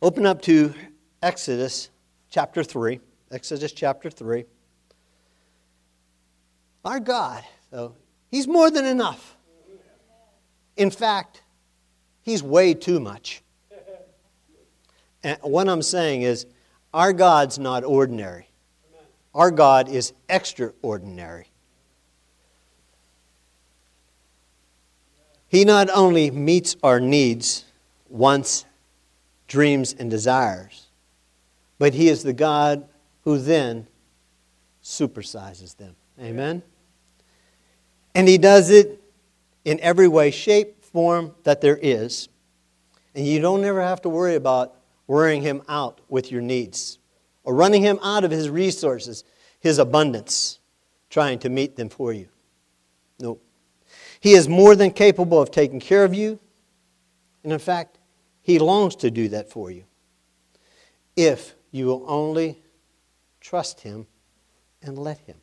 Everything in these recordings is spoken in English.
Open up to Exodus chapter 3. Exodus chapter 3. Our God, though, He's more than enough. In fact, He's way too much. And what I'm saying is, our God's not ordinary. Our God is extraordinary. He not only meets our needs, wants, dreams, and desires, but He is the God who then supersizes them. Amen? And He does it in every way, shape, form that there is. And you don't ever have to worry about worrying Him out with your needs or running Him out of His resources, His abundance, trying to meet them for you. Nope. He is more than capable of taking care of you. And in fact, He longs to do that for you if you will only trust Him and let Him.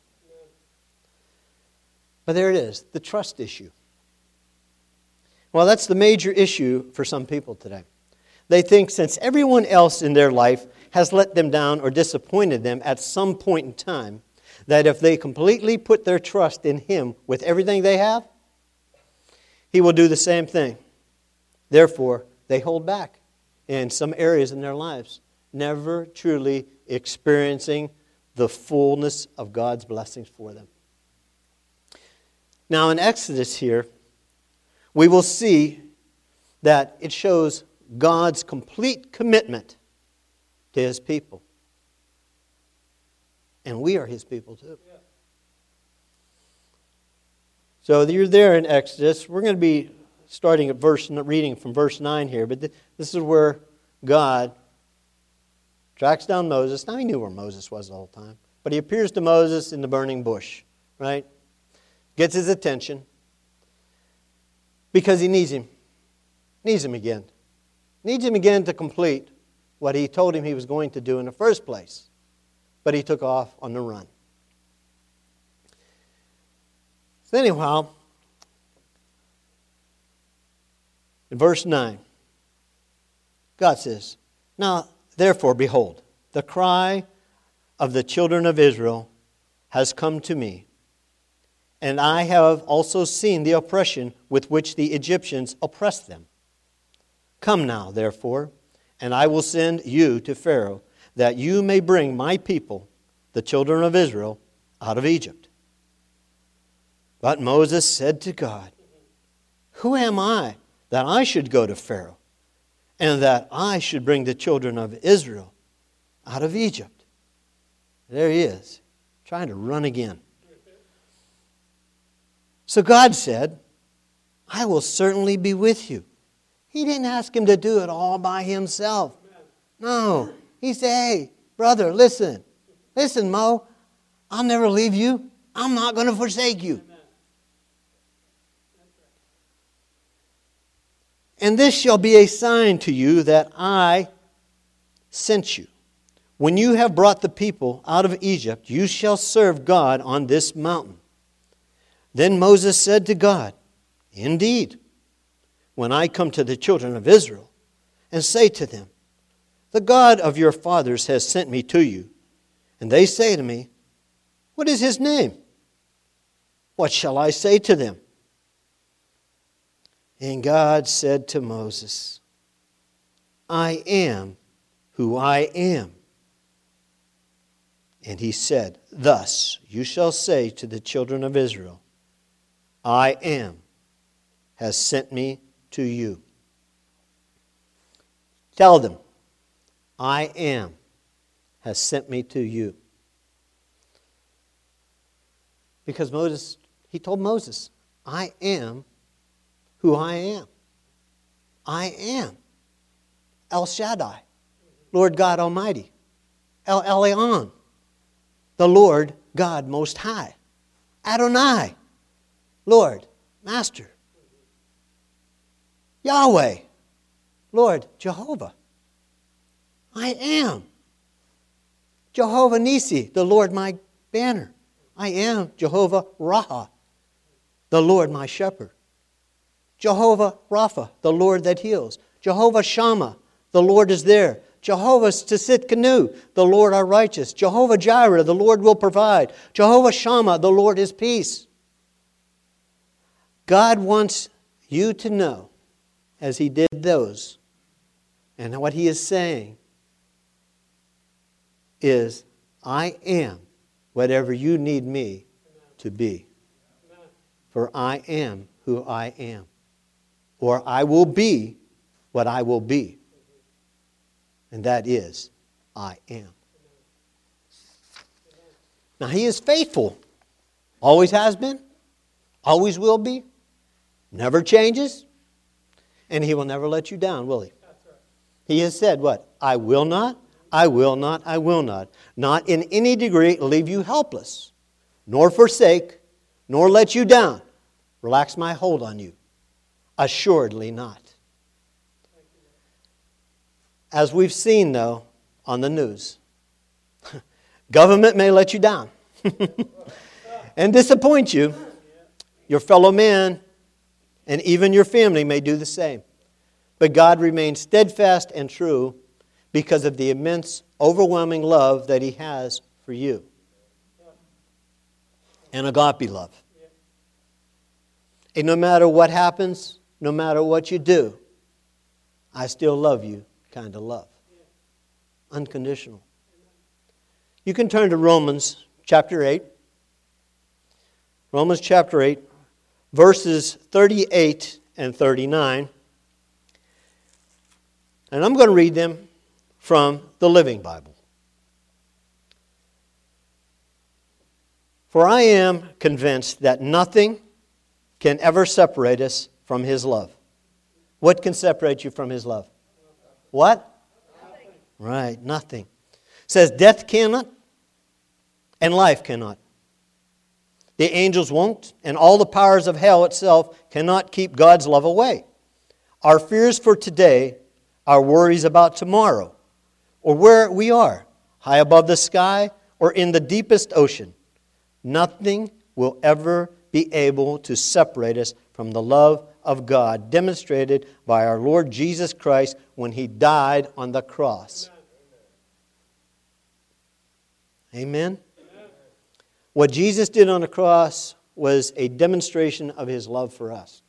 But there it is, the trust issue. Well, that's the major issue for some people today. They think since everyone else in their life has let them down or disappointed them at some point in time, that if they completely put their trust in Him with everything they have, He will do the same thing. Therefore, they hold back in some areas in their lives, never truly experiencing the fullness of God's blessings for them. Now in Exodus here, we will see that it shows God's complete commitment to His people. And we are His people too. So you're there in Exodus. We're going to be starting at reading from verse 9 here. But this is where God tracks down Moses. Now He knew where Moses was the whole time. But He appears to Moses in the burning bush. Right? Gets his attention. Because He needs him. Needs him again. Needs him again to complete what He told him He was going to do in the first place. But he took off on the run. So anyhow, in verse 9, God says, "Now, therefore, behold, the cry of the children of Israel has come to me, and I have also seen the oppression with which the Egyptians oppressed them. Come now, therefore, and I will send you to Pharaoh, that you may bring my people, the children of Israel, out of Egypt." But Moses said to God, "Who am I that I should go to Pharaoh, and that I should bring the children of Israel out of Egypt?" There he is, trying to run again. So God said, "I will certainly be with you." He didn't ask him to do it all by himself. No. He said, "Hey, brother, listen. Listen, Mo, I'll never leave you. I'm not going to forsake you. And this shall be a sign to you that I sent you. When you have brought the people out of Egypt, you shall serve God on this mountain." Then Moses said to God, "Indeed, when I come to the children of Israel and say to them, 'The God of your fathers has sent me to you,' and they say to me, 'What is His name?' what shall I say to them?" And God said to Moses, "I am who I am." And He said, "Thus you shall say to the children of Israel, 'I am has sent me to you.'" Tell them, "I am has sent me to you." Because He told Moses, "I am who I am. I am El Shaddai, Lord God Almighty. El Elyon, the Lord God Most High. Adonai, Lord, Master. Yahweh, Lord, Jehovah. I am Jehovah Nisi, the Lord my banner. I am Jehovah Raha, the Lord my shepherd. Jehovah Rapha, the Lord that heals. Jehovah Shammah, the Lord is there. Jehovah Tsidkenu, the Lord our righteous. Jehovah Jireh, the Lord will provide. Jehovah Shammah, the Lord is peace. God wants you to know, as He did those, and what He is saying is, I am whatever you need me to be. For I am who I am. Or I will be what I will be. And that is, I am. Now He is faithful. Always has been. Always will be. Never changes. And He will never let you down, will He? He has said what? I will not, I will not, I will not. Not in any degree leave you helpless, nor forsake, nor let you down. Relax my hold on you. Assuredly not. As we've seen, though, on the news, government may let you down and disappoint you. Your fellow man and even your family may do the same. But God remains steadfast and true because of the immense, overwhelming love that He has for you. And agape love. And no matter what happens, no matter what you do, I still love you kind of love. Unconditional. You can turn to Romans chapter 8. Romans chapter 8, verses 38 and 39. And I'm going to read them from the Living Bible. For I am convinced that nothing can ever separate us from His love. What can separate you from His love? What? Nothing. Right, nothing. It says death cannot and life cannot. The angels won't, and all the powers of hell itself cannot keep God's love away. Our fears for today, our worries about tomorrow, or where we are, high above the sky or in the deepest ocean, nothing will ever be able to separate us from the love of God demonstrated by our Lord Jesus Christ when He died on the cross. Amen? What Jesus did on the cross was a demonstration of His love for us.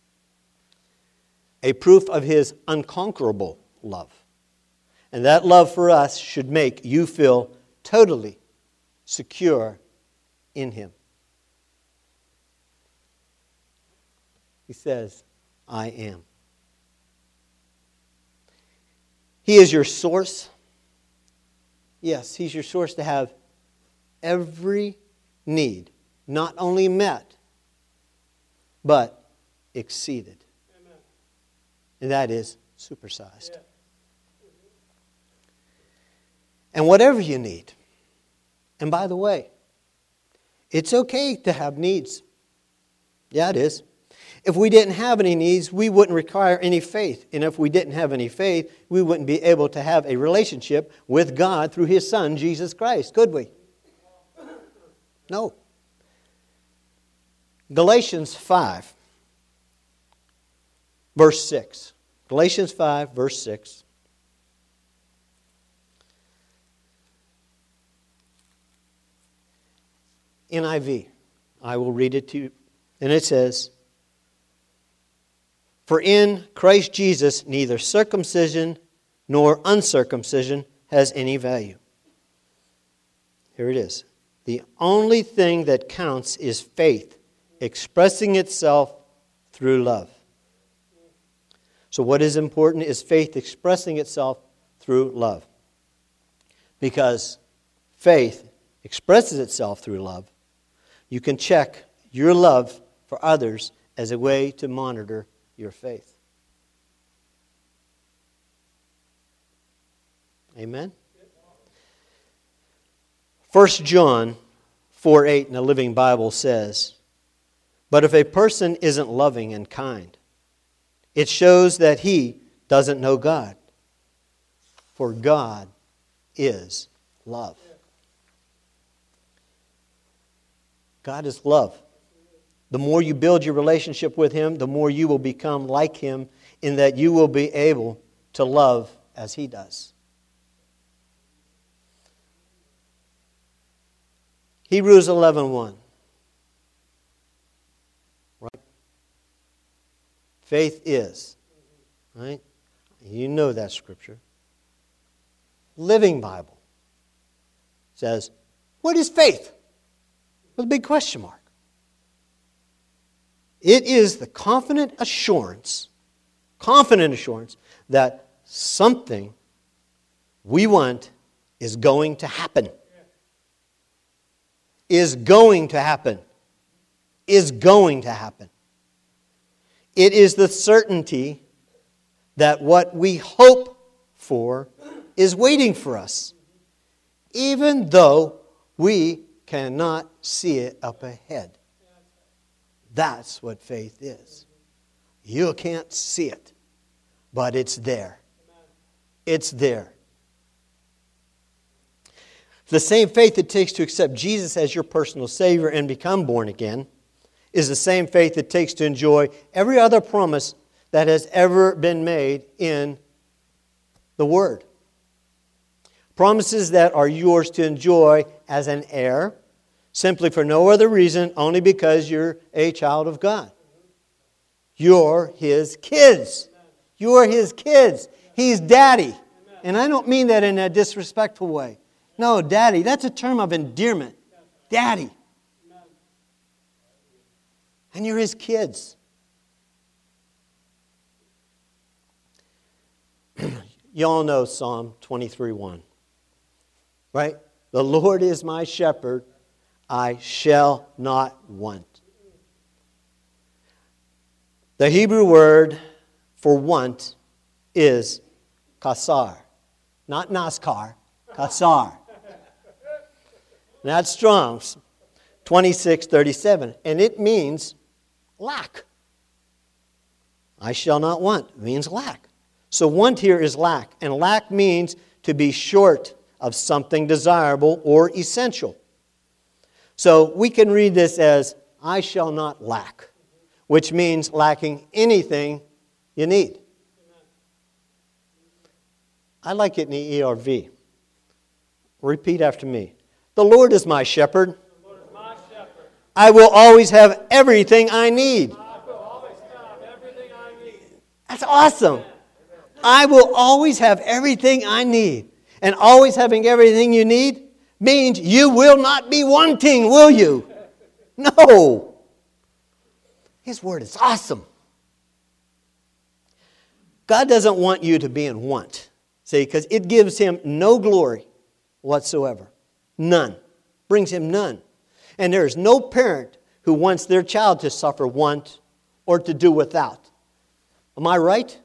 A proof of His unconquerable love. And that love for us should make you feel totally secure in Him. He says, I am. He is your source. Yes, He's your source to have every need, not only met, but exceeded. Amen. And that is supersized. Yeah. And whatever you need, and by the way, it's okay to have needs. Yeah, it is. If we didn't have any needs, we wouldn't require any faith. And if we didn't have any faith, we wouldn't be able to have a relationship with God through His Son, Jesus Christ, could we? No. Galatians 5, verse 6. Galatians 5, verse 6. NIV. I will read it to you. And it says, for in Christ Jesus neither circumcision nor uncircumcision has any value. Here it is. The only thing that counts is faith, expressing itself through love. So what is important is faith expressing itself through love. Because faith expresses itself through love. You can check your love for others as a way to monitor your faith. Amen? 1 John 4:8 in the Living Bible says, but if a person isn't loving and kind, it shows that he doesn't know God. For God is love. God is love. The more you build your relationship with Him, the more you will become like Him in that you will be able to love as He does. Hebrews 11:1. Right? Faith is. Right? You know that scripture. Living Bible says, what is faith? With a big question mark. It is the confident assurance that something we want is going to happen. Is going to happen. Is going to happen. It is the certainty that what we hope for is waiting for us, even though we cannot see it up ahead. That's what faith is. You can't see it, but it's there. It's there. The same faith it takes to accept Jesus as your personal Savior and become born again is the same faith it takes to enjoy every other promise that has ever been made in the Word. Promises that are yours to enjoy as an heir, simply for no other reason, only because you're a child of God. You're His kids. You're His kids. He's Daddy. And I don't mean that in a disrespectful way. No, Daddy, that's a term of endearment. Daddy. And you're His kids. You all know Psalm 23:1. Right? The Lord is my shepherd, I shall not want. The Hebrew word for want is kasar. Not NASCAR, kasar. That's Strong's 26:37. And it means lack. I shall not want means lack. So want here is lack. And lack means to be short of something desirable or essential. So we can read this as, I shall not lack, which means lacking anything you need. I like it in the ERV. Repeat after me. The Lord is my shepherd. I will always have everything I need. That's awesome. I will always have everything I need. And always having everything you need means you will not be wanting, will you? No. His word is awesome. God doesn't want you to be in want. See, because it gives Him no glory whatsoever. None. Brings Him none. And there is no parent who wants their child to suffer want or to do without. Am I right?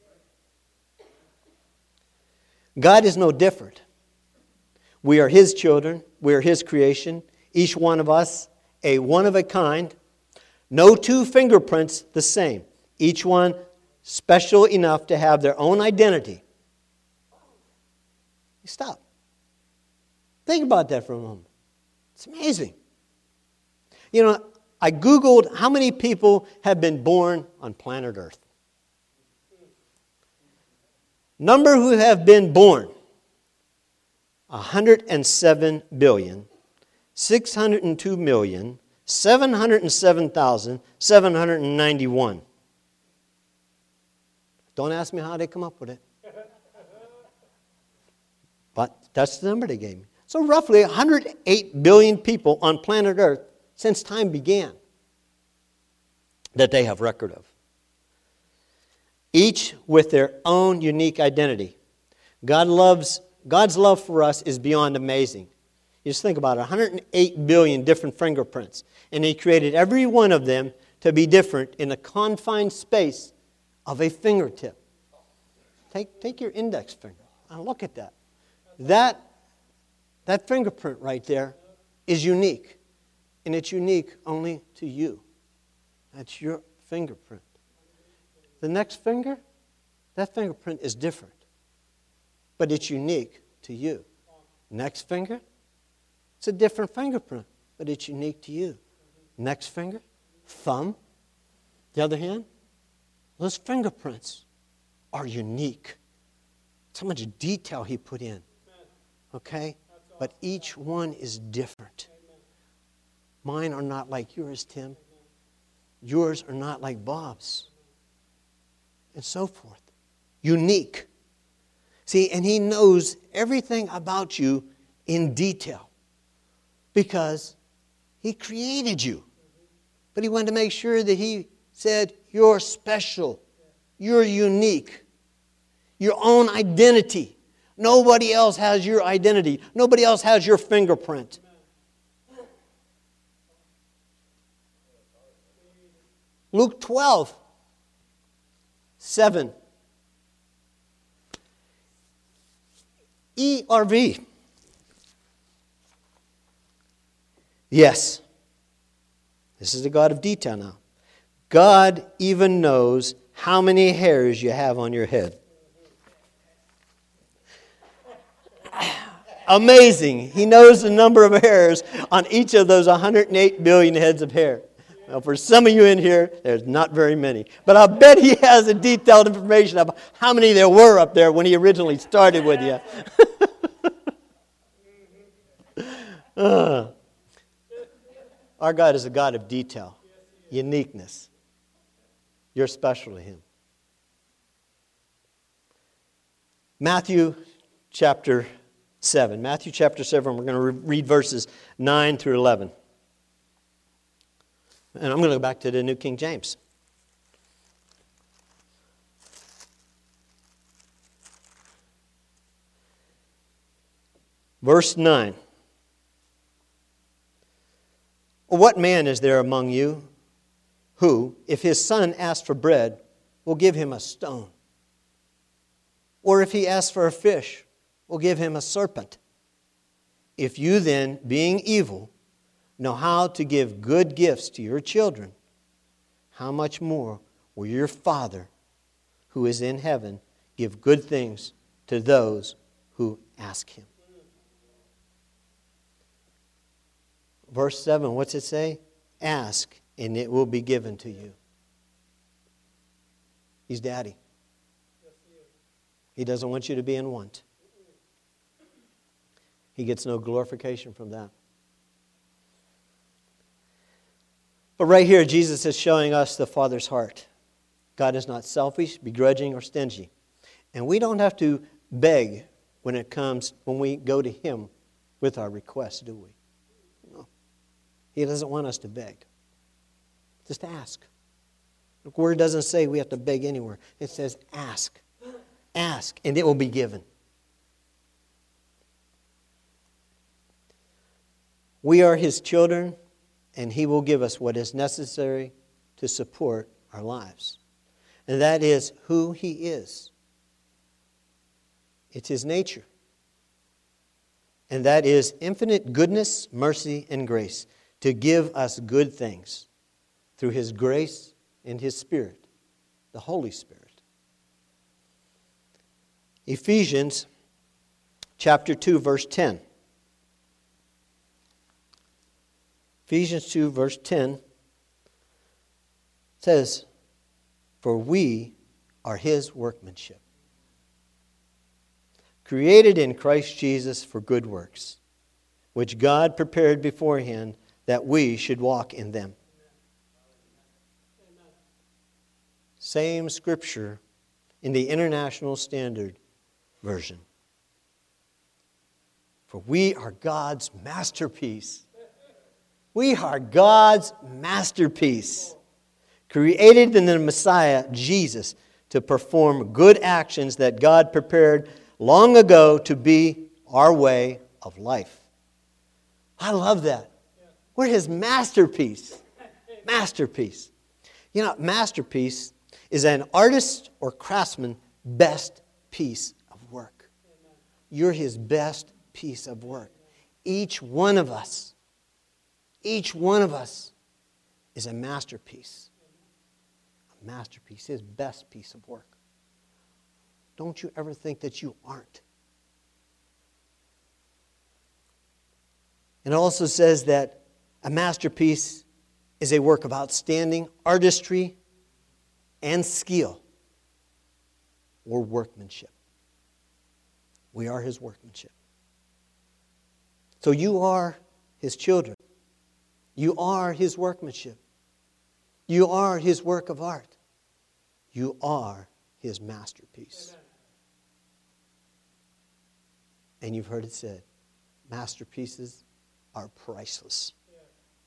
God is no different. We are His children. We are His creation. Each one of us a one of a kind. No two fingerprints the same. Each one special enough to have their own identity. Stop. Think about that for a moment. It's amazing. You know, I Googled how many people have been born on planet Earth. Number who have been born, 107,602,707,791. Don't ask me how they come up with it. But that's the number they gave me. So roughly 108 billion people on planet Earth since time began that they have record of. Each with their own unique identity. God's love for us is beyond amazing. You just think about it, 108 billion different fingerprints. And He created every one of them to be different in the confined space of a fingertip. Take your index finger and look at that. That fingerprint right there is unique. And it's unique only to you. That's your fingerprint. The next finger, that fingerprint is different. But it's unique to you. Next finger, it's a different fingerprint. But it's unique to you. Next finger, thumb. The other hand, those fingerprints are unique. It's how much detail He put in. Okay? But each one is different. Mine are not like yours, Tim. Yours are not like Bob's. And so forth. Unique. See, and He knows everything about you in detail because He created you. But He wanted to make sure that He said, you're special. You're unique. Your own identity. Nobody else has your identity. Nobody else has your fingerprint. Luke 12:7. ERV. Yes. This is the God of detail now. God even knows how many hairs you have on your head. Amazing. He knows the number of hairs on each of those 108 billion heads of hair. Well, for some of you in here, there's not very many. But I bet He has the detailed information of how many there were up there when He originally started with you. Our God is a God of detail, uniqueness. You're special to Him. Matthew chapter 7. Matthew chapter 7, we're going to read verses 9 through 11. And I'm going to go back to the New King James. Verse 9. What man is there among you who, if his son asks for bread, will give him a stone? Or if he asks for a fish, will give him a serpent? If you then, being evil, know how to give good gifts to your children, how much more will your Father, who is in heaven, give good things to those who ask Him? Verse 7, what's it say? Ask, and it will be given to you. He's Daddy. He doesn't want you to be in want. He gets no glorification from that. But right here, Jesus is showing us the Father's heart. God is not selfish, begrudging, or stingy. And we don't have to beg when we go to Him with our requests, do we? No. He doesn't want us to beg. Just ask. The Word doesn't say we have to beg anywhere. It says ask. Ask, and it will be given. We are His children, and He will give us what is necessary to support our lives. And that is who He is. It's His nature. And that is infinite goodness, mercy, and grace to give us good things through His grace and His Spirit, the Holy Spirit. Ephesians chapter 2, verse 10. Ephesians 2, verse 10 says, for we are His workmanship, created in Christ Jesus for good works, which God prepared beforehand that we should walk in them. Amen. Same scripture in the International Standard Version. For we are God's masterpiece. We are God's masterpiece, created in the Messiah, Jesus, to perform good actions that God prepared long ago to be our way of life. I love that. We're His masterpiece. Masterpiece. You know, masterpiece is an artist or craftsman's best piece of work. You're His best piece of work. Each one of us is a masterpiece. A masterpiece, His best piece of work. Don't you ever think that you aren't. And it also says that a masterpiece is a work of outstanding artistry and skill or workmanship. We are His workmanship. So you are His children. You are His workmanship. You are His work of art. You are His masterpiece. Amen. And you've heard it said, masterpieces are priceless. Yeah.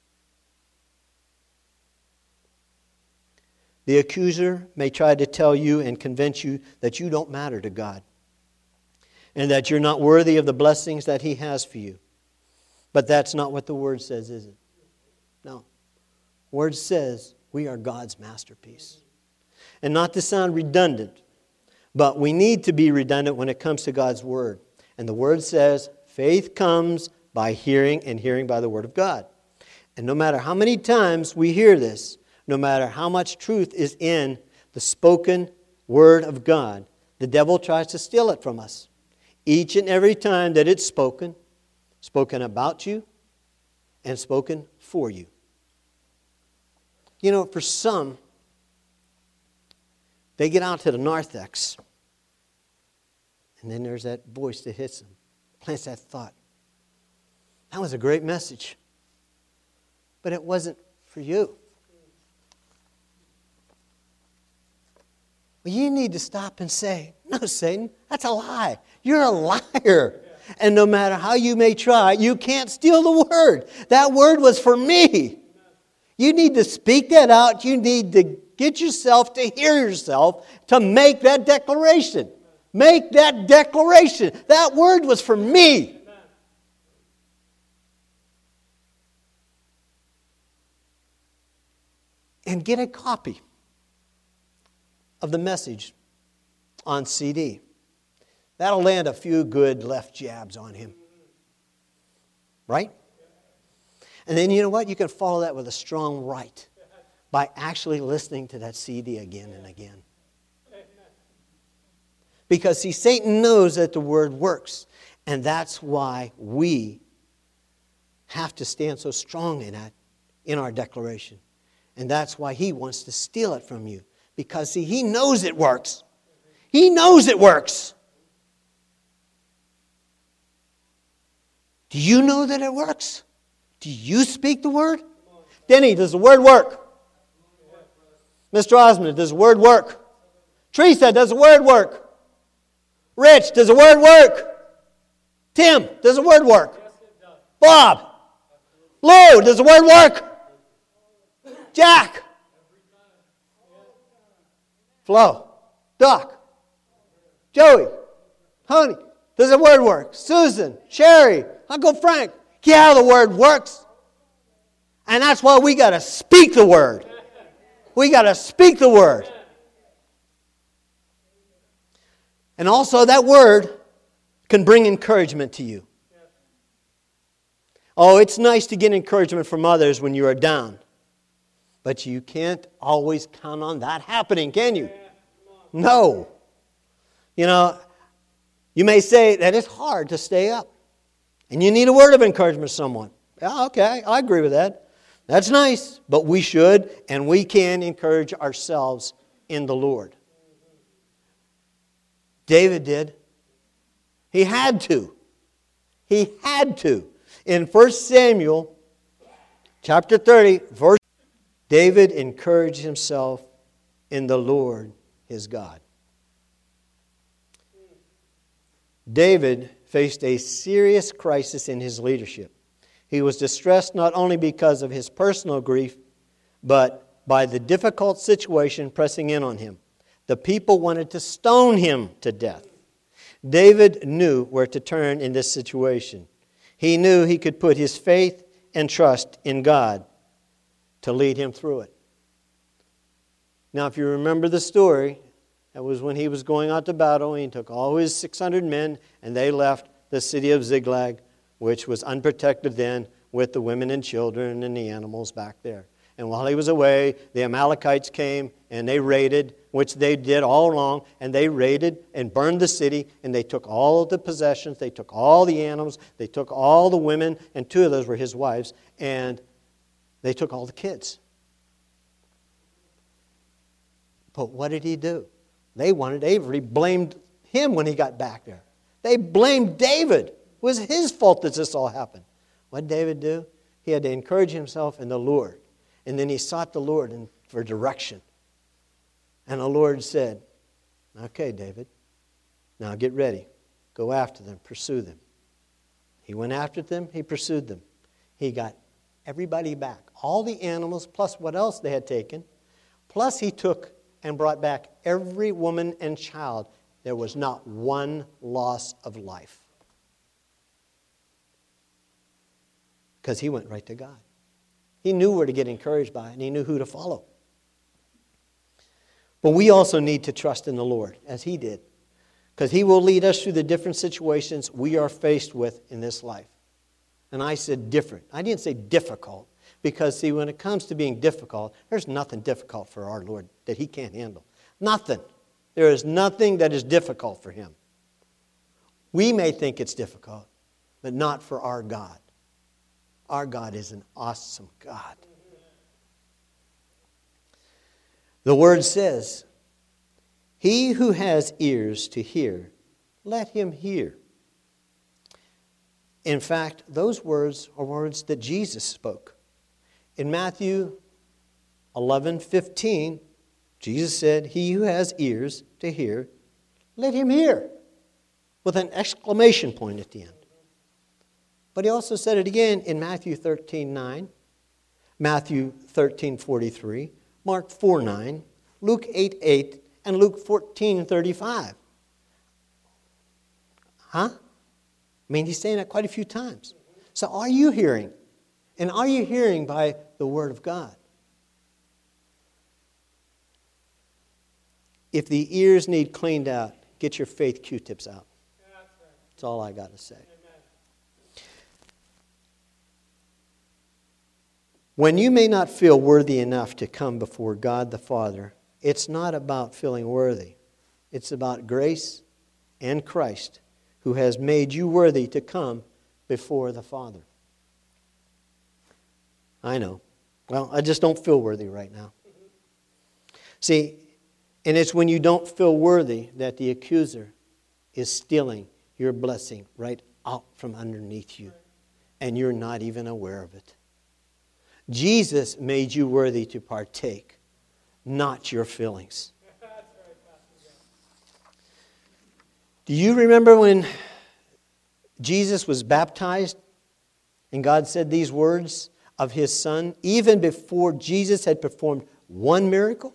The accuser may try to tell you and convince you that you don't matter to God and that you're not worthy of the blessings that He has for you. But that's not what the Word says, is it? No. The Word says we are God's masterpiece. And not to sound redundant, but we need to be redundant when it comes to God's Word. And the Word says faith comes by hearing, and hearing by the Word of God. And no matter how many times we hear this, no matter how much truth is in the spoken Word of God, the devil tries to steal it from us. Each and every time that it's spoken about you, and spoken for you. You know, for some, they get out to the narthex, and then there's that voice that hits them, plants that thought. That was a great message, but it wasn't for you. Well, you need to stop and say, no, Satan, that's a lie. You're a liar. And no matter how you may try, you can't steal the Word. That Word was for me. You need to speak that out. You need to get yourself to hear yourself to make that declaration. Make that declaration. That Word was for me. And get a copy of the message on CD. That'll land a few good left jabs on him. Right? And then you know what? You can follow that with a strong right by actually listening to that CD again and again. Because, see, Satan knows that the Word works. And that's why we have to stand so strong in that, in our declaration. And that's why he wants to steal it from you. Because, see, he knows it works. He knows it works. Do you know that it works? Do you speak the Word? Denny, does the Word work? Mr. Osmond, does the Word work? Teresa, does the Word work? Rich, does the Word work? Tim, does the Word work? Bob, Lou, does the Word work? Jack, Flo, Doc, Joey, Honey, does the Word work? Susan, Sherry, Uncle Frank, yeah, the Word works. And that's why we got to speak the Word. We got to speak the Word. And also that Word can bring encouragement to you. Oh, it's nice to get encouragement from others when you are down. But you can't always count on that happening, can you? No. You know, you may say that it's hard to stay up. And you need a word of encouragement from someone. Yeah, okay, I agree with that. That's nice. But we should and we can encourage ourselves in the Lord. David did. He had to. He had to. In 1 Samuel chapter 30, verse, David encouraged himself in the Lord his God. David faced a serious crisis in his leadership. He was distressed not only because of his personal grief, but by the difficult situation pressing in on him. The people wanted to stone him to death. David knew where to turn in this situation. He knew he could put his faith and trust in God to lead him through it. Now, if you remember the story, that was when he was going out to battle. He took all his 600 men, and they left the city of Ziklag, which was unprotected then, with the women and children and the animals back there. And while he was away, the Amalekites came and they raided, which they did all along, and they raided and burned the city, and they took all of the possessions, they took all the animals, they took all the women, and 2 of those were his wives, and they took all the kids. But what did he do? They wanted Avery, blamed him when he got back there. They blamed David. It was his fault that this all happened. What did David do? He had to encourage himself in the Lord. And then he sought the Lord for direction. And the Lord said, okay, David, now get ready. Go after them. Pursue them. He went after them. He pursued them. He got everybody back. All the animals, plus what else they had taken. Plus he took and brought back every woman and child. There was not one loss of life. Because he went right to God. He knew where to get encouraged by, and he knew who to follow. But we also need to trust in the Lord, as he did. Because he will lead us through the different situations we are faced with in this life. And I said different. I didn't say difficult. Because, see, when it comes to being difficult, there's nothing difficult for our Lord that he can't handle. Nothing. There is nothing that is difficult for him. We may think it's difficult, but not for our God. Our God is an awesome God. The Word says, he who has ears to hear, let him hear. In fact, those words are words that Jesus spoke. In Matthew 11:15, Jesus said, he who has ears to hear, let him hear, with an exclamation point at the end. But he also said it again in Matthew 13:9, Matthew 13:43, Mark 4:9, Luke 8:8, and Luke 14:35. Huh? I mean, he's saying that quite a few times. So are you hearing? And are you hearing by the Word of God? If the ears need cleaned out, get your faith Q-tips out. That's all I got to say. When you may not feel worthy enough to come before God the Father, it's not about feeling worthy. It's about grace and Christ, who has made you worthy to come before the Father. I know. Well, I just don't feel worthy right now. See, and it's when you don't feel worthy that the accuser is stealing your blessing right out from underneath you. And you're not even aware of it. Jesus made you worthy to partake, not your feelings. Do you remember when Jesus was baptized and God said these words of his Son even before Jesus had performed one miracle?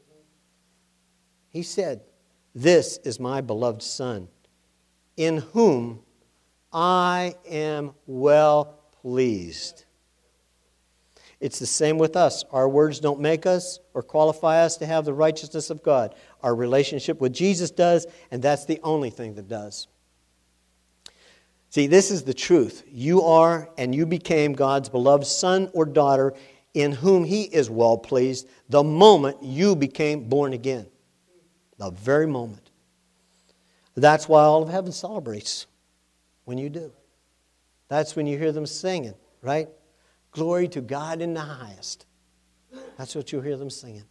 He said, "This is my beloved Son, in whom I am well pleased." It's the same with us. Our words don't make us or qualify us to have the righteousness of God. Our relationship with Jesus does, and that's the only thing that does. See, this is the truth. You are and you became God's beloved son or daughter in whom He is well pleased the moment you became born again. The very moment. That's why all of heaven celebrates when you do. That's when you hear them singing, right? Glory to God in the highest. That's what you'll hear them singing.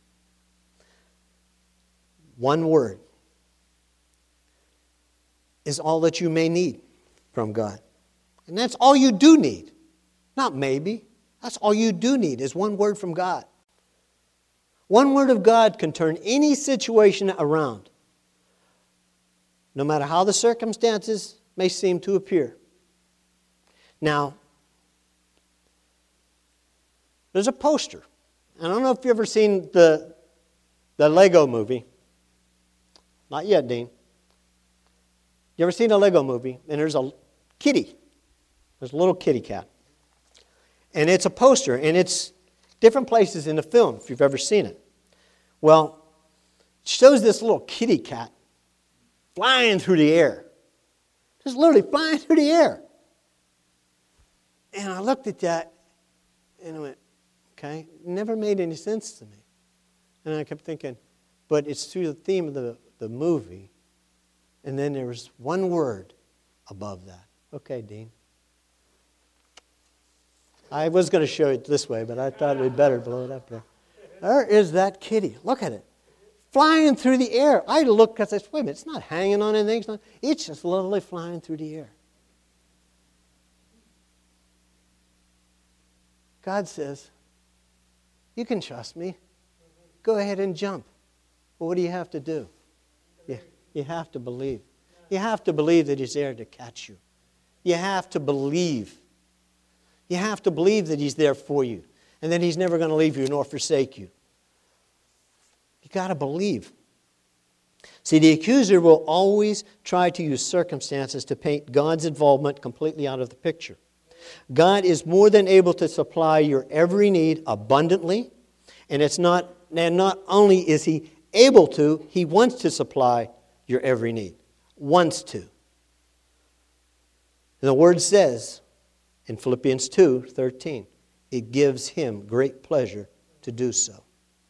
One word is all that you may need from God. And that's all you do need. Not maybe. That's all you do need is one word from God. One word of God can turn any situation around, no matter how the circumstances may seem to appear. Now, there's a poster. I don't know if you've ever seen the Lego movie. Not yet, Dean. You ever seen a Lego movie? And there's a kitty. There's a little kitty cat. And it's a poster, and it's different places in the film, if you've ever seen it. Well, it shows this little kitty cat flying through the air. Just literally flying through the air. And I looked at that, and I went, okay, it never made any sense to me. And I kept thinking, but it's through the theme of the movie. And then there was one word above that. Okay, Dean. I was going to show it this way, but I thought it would be better to blow it up there. There is that kitty. Look at it. Flying through the air. I looked because I said, wait a minute, it's not hanging on anything. It's just literally flying through the air. God says, you can trust me. Go ahead and jump. But what do you have to do? You have to believe. You have to believe that He's there to catch you. You have to believe. You have to believe that He's there for you and that He's never going to leave you nor forsake you. You got to believe. See, the accuser will always try to use circumstances to paint God's involvement completely out of the picture. God is more than able to supply your every need abundantly, and not only is He able to, He wants to supply your every need. Wants to. And the Word says in Philippians 2:13, it gives Him great pleasure to do so.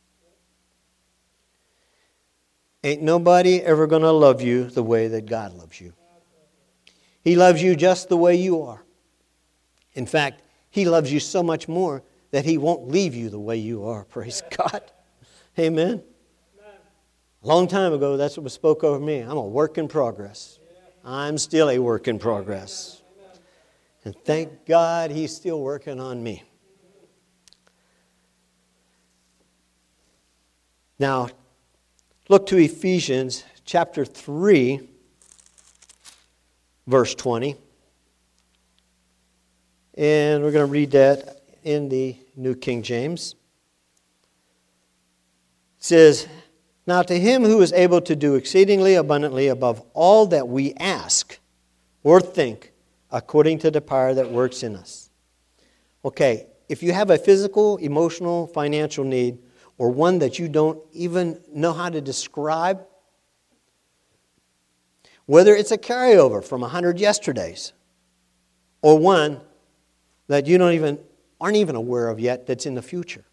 Ain't nobody ever going to love you the way that God loves you. He loves you just the way you are. In fact, He loves you so much more that He won't leave you the way you are. Praise God. Amen. A long time ago, that's what was spoke over me. I'm a work in progress. I'm still a work in progress. And thank God He's still working on me. Now, look to Ephesians chapter 3, verse 20. And we're going to read that in the New King James. It says, now to Him who is able to do exceedingly abundantly above all that we ask or think, according to the power that works in us. Okay, if you have a physical, emotional, financial need, or one that you don't even know how to describe, whether it's a carryover from 100 yesterdays, or one that you aren't even aware of yet that's in the future,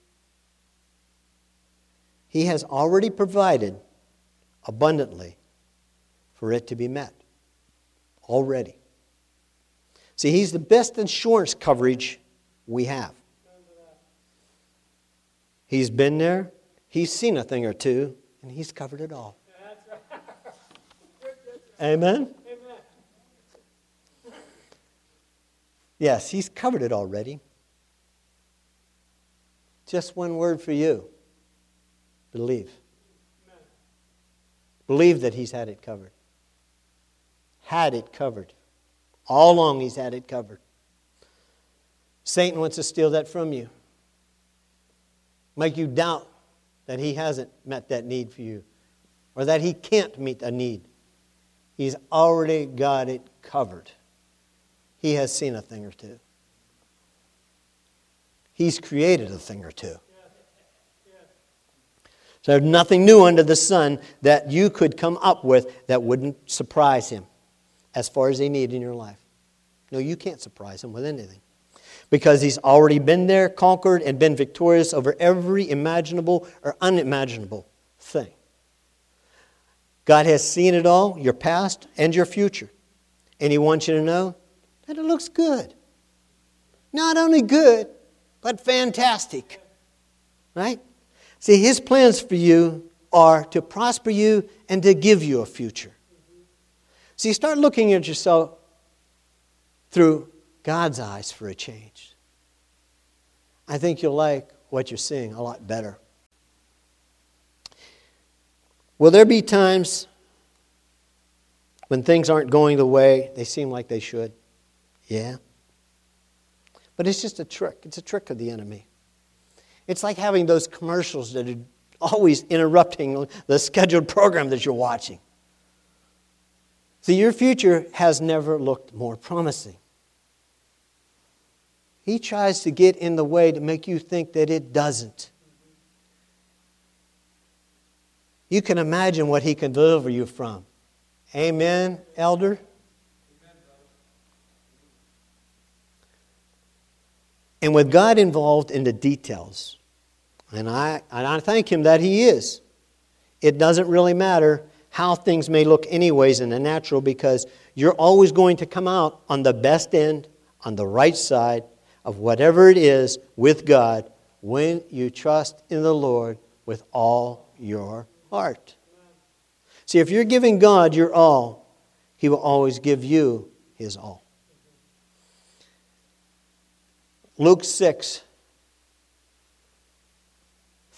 He has already provided abundantly for it to be met. Already. See, He's the best insurance coverage we have. He's been there, He's seen a thing or two, and He's covered it all. Amen? Yes, He's covered it already. Just one word for you. Believe. Believe that He's had it covered. Had it covered. All along He's had it covered. Satan wants to steal that from you. Make you doubt that He hasn't met that need for you. Or that He can't meet a need. He's already got it covered. He has seen a thing or two. He's created a thing or two. So there's nothing new under the sun that you could come up with that wouldn't surprise Him as far as a need in your life. No, you can't surprise Him with anything. Because He's already been there, conquered, and been victorious over every imaginable or unimaginable thing. God has seen it all, your past and your future. And He wants you to know that it looks good. Not only good, but fantastic. Right? See, His plans for you are to prosper you and to give you a future. See, start looking at yourself through God's eyes for a change. I think you'll like what you're seeing a lot better. Will there be times when things aren't going the way they seem like they should? Yeah. But it's just a trick. It's a trick of the enemy. It's like having those commercials that are always interrupting the scheduled program that you're watching. See, your future has never looked more promising. He tries to get in the way to make you think that it doesn't. You can imagine what He can deliver you from. Amen, elder? And with God involved in the details, and I thank Him that He is, it doesn't really matter how things may look anyways in the natural, because you're always going to come out on the best end, on the right side of whatever it is with God when you trust in the Lord with all your heart. See, if you're giving God your all, He will always give you His all. Luke 6,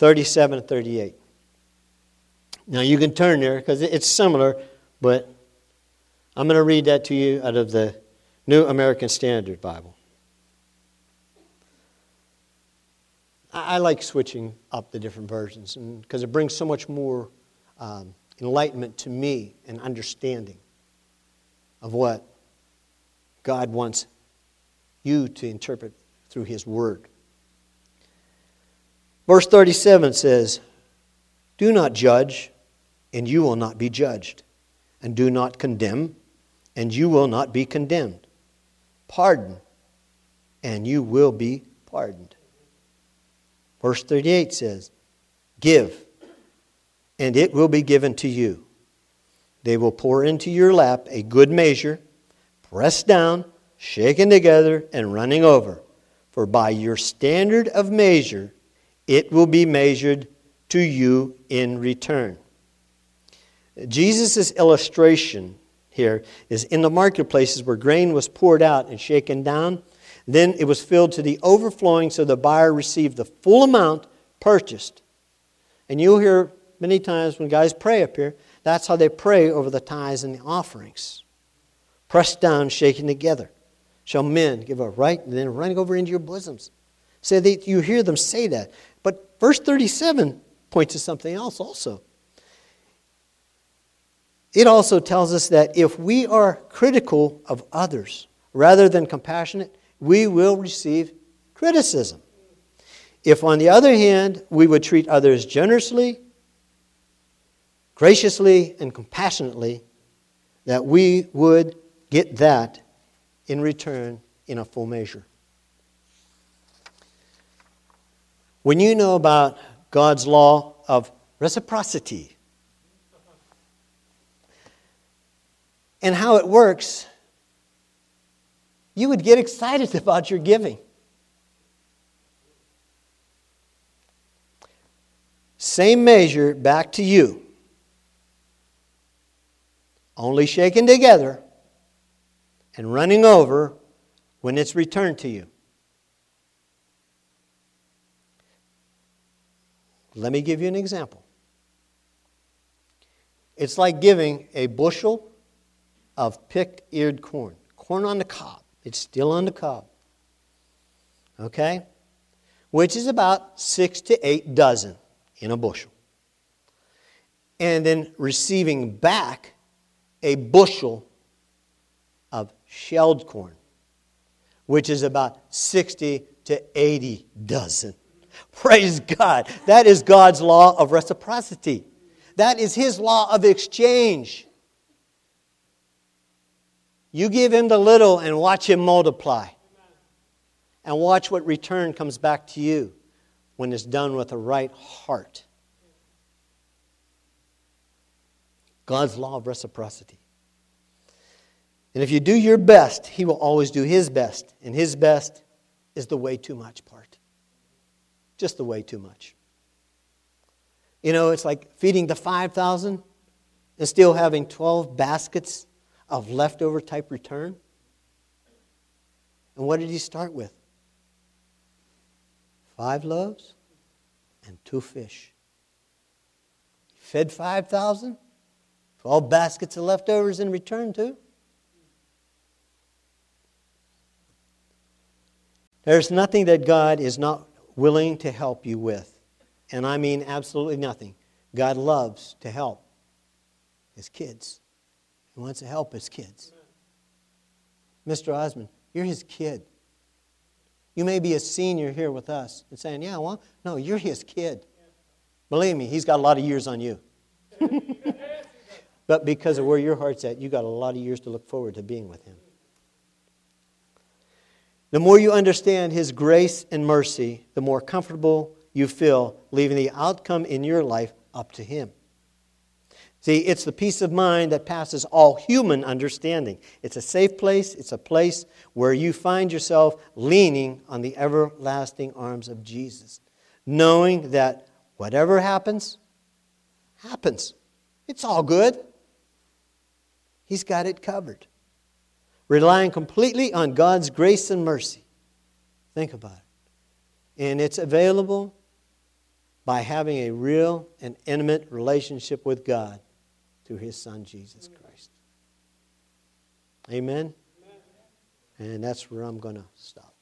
37 and 38. Now you can turn there because it's similar, but I'm going to read that to you out of the New American Standard Bible. I like switching up the different versions because it brings so much more enlightenment to me and understanding of what God wants you to interpret through His Word. Verse 37 says, "Do not judge, and you will not be judged. And do not condemn, and you will not be condemned. Pardon, and you will be pardoned." Verse 38 says, "Give, and it will be given to you. They will pour into your lap a good measure, pressed down, shaken together, and running over. For by your standard of measure, it will be measured to you in return." Jesus' illustration here is in the marketplaces where grain was poured out and shaken down. Then it was filled to the overflowing so the buyer received the full amount purchased. And you'll hear many times when guys pray up here, that's how they pray over the tithes and the offerings. Pressed down, shaken together, shall men give a right and then running over into your bosoms. So you hear them say that. But verse 37 points to something else also. It also tells us that if we are critical of others rather than compassionate, we will receive criticism. If, on the other hand, we would treat others generously, graciously, and compassionately, that we would get that in return in a full measure. When you know about God's law of reciprocity and how it works, you would get excited about your giving. Same measure back to you, only shaken together and running over when it's returned to you. Let me give you an example. It's like giving a bushel of picked-eared corn. Corn on the cob. It's still on the cob. Okay? Which is about 6 to 8 dozen in a bushel. And then receiving back a bushel of shelled corn, which is about 60 to 80 dozen. Praise God. That is God's law of reciprocity. That is His law of exchange. You give Him the little and watch Him multiply. And watch what return comes back to you when it's done with a right heart. God's law of reciprocity. And if you do your best, He will always do His best. And His best is the way too much part. Just the way too much. You know, it's like feeding the 5,000 and still having 12 baskets of leftover type return. And what did He start with? 5 loaves and 2 fish. He fed 5,000, 12 baskets of leftovers in return too. There's nothing that God is not willing to help you with. And I mean absolutely nothing. God loves to help His kids. He wants to help His kids. Mr. Osmond, you're His kid. You may be a senior here with us and saying, yeah, well, no, you're His kid. Believe me, He's got a lot of years on you. But because of where your heart's at, you got a lot of years to look forward to being with Him. The more you understand His grace and mercy, the more comfortable you feel leaving the outcome in your life up to Him. See, it's the peace of mind that passes all human understanding. It's a safe place. It's a place where you find yourself leaning on the everlasting arms of Jesus, knowing that whatever happens, happens. It's all good. He's got it covered. Relying completely on God's grace and mercy. Think about it. And it's available by having a real and intimate relationship with God through His Son, Jesus Christ. Amen? And that's where I'm going to stop.